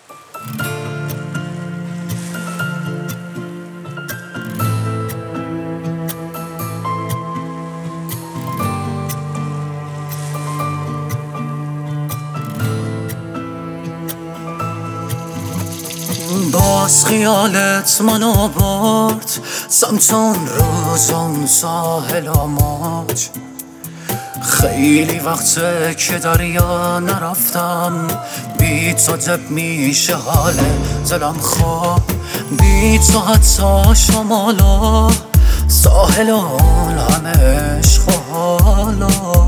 باز خیالت منو برد سمت اون روز اون ساحل آماج. خیلی وقته که دریا نرفتم، بی تو دب میشه حال دلم خواب. بی تو حتی شمالا ساحل اون همه عشق و حالا.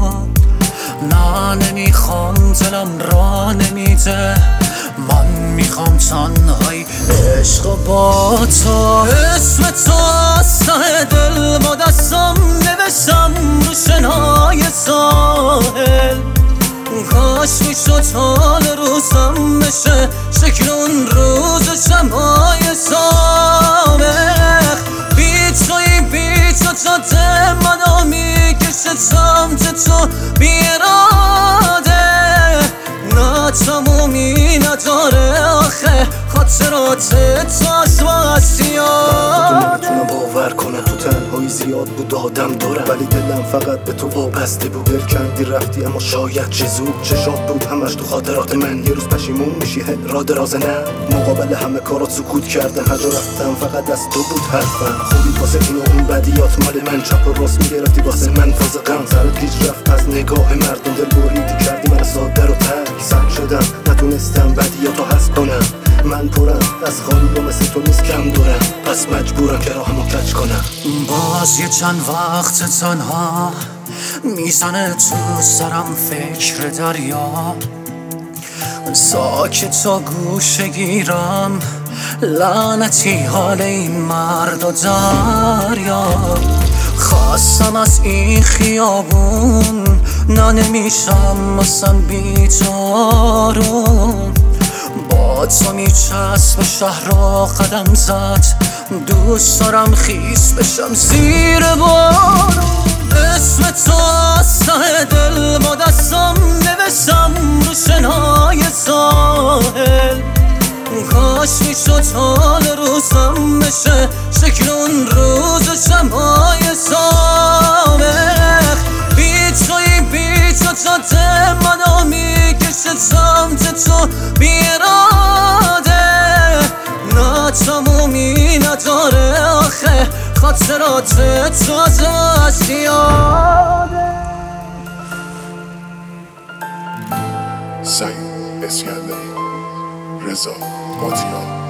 نه نمیخوام دلم را نمیده، من میخوام تنهایی عشق با تو. اسم تو از ته دل با دستم نوشتم رو شنای ساحل. کاش میشد حال روزم بشه شکل اون روز شمای سابق. بی توی بی تو جاده منو میکشه سمت تو بی اراده. نه تمومی نداره آخه خاطرات تو از واسیاده. نمیتونم باور کنم تو تنهایی زیاد بود آدم دارم، ولی دلم فقط به تو وابسته بود. دل کندی رفتی اما شاید چه زود. چشات بود همش تو خاطرات من، یه روز پشیمون میشی را دراز. نه مقابل همه کارات سکوت کردم، هر جا رفتم فقط از تو بود حرفم. خوبی واسه این و اون بدیات مال من، چپ و راست میگرفتی واسه من فاز غم. سرت گیج رفت از نگاه مردم، دل بریدی کردی من ساده رو ترک. سرد شدم نتونستم بدیاتو حذف کنم، من پرم از خالی و مثل تو نیست کم دارم، پس مجبورم که راهمو کج کنم. باز یه چند وقت تنها میزنه تو سرم فکر دریا. ساکت و گوشه گیرم لعنتی حال این مرد و دریا. خواستم از این خیابون نه نمیشم اصلا بی تو روم. با تو میچسب شهر را قدم زد، دوست دارم خیس بشم زیر بارون. اسم تو از ته دل با دستم نوشتم رو شنای ساحل. کاش میشد حال روزم بشه شکل اون روز شمای سابق. بی توی بی تو جاده منو میکشه سمت تو بی اراده. نه تمومی نداره آخه خاطرات تو از یاده. سعید اسکندری، رضا ماتیان.